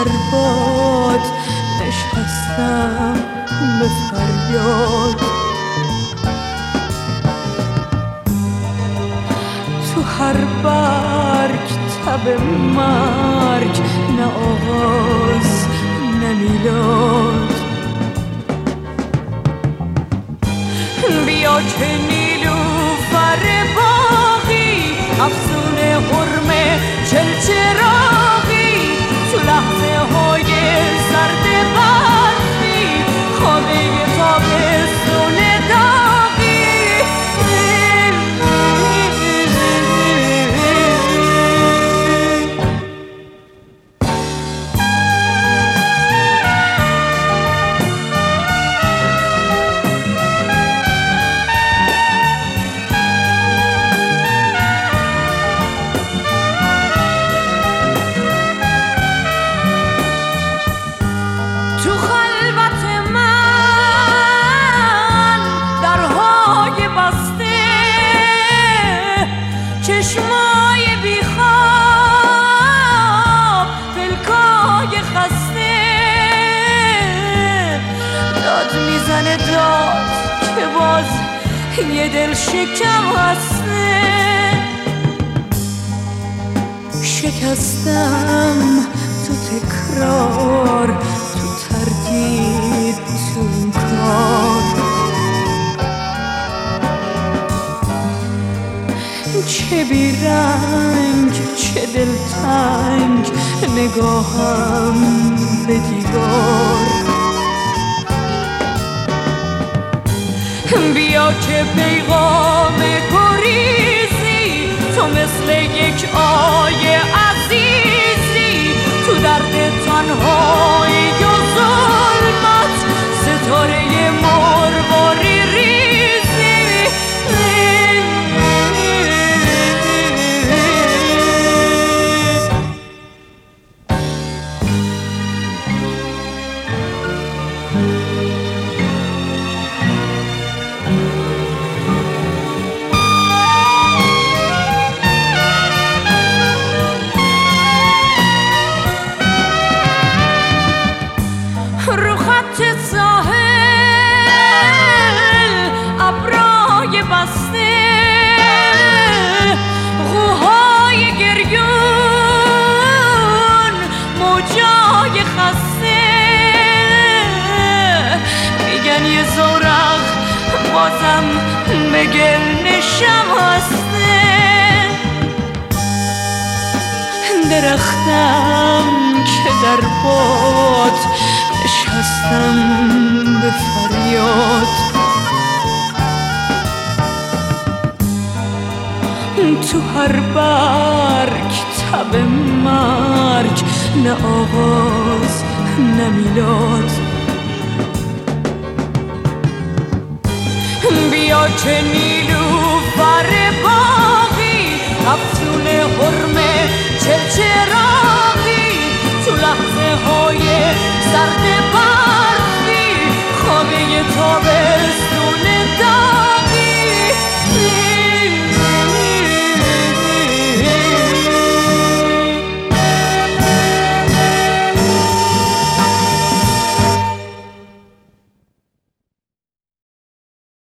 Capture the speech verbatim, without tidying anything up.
در باد نشستم به فریاد. تو هر برگ تب مرگ، نه آغاز نه میلاد. بیا که نیلوفر باغی، افسون حرمه چلچراغی، تو لحظه های سرد برفی خوابه تابستون داغی. چشمای بیخواب پلکای خسته، داد میزنه داد که باز یه دل شکم هسته. شکستم تو تکرار، تو تردید، تو انکار. چه بیرنگ چه دلتنگ نگاهم به دیوار. بیا که پیغام گریزی، تو مثل یک آیه عزیزی، تو درد تنهایی و ظلمت ستاره مرواری ریزی. رو خط ساحل ابرای بسته، قوهای گریون موجای خسته، میگن یه زورق بازم به گل نشم هسته. درختم که در باد نشستم به فریاد. تو هر برگ تب مرگ، نه آغاز نه میلاد. بیا که نیلوفر باغی، افسون حرمه چلچراغی، تو لحظه های سرد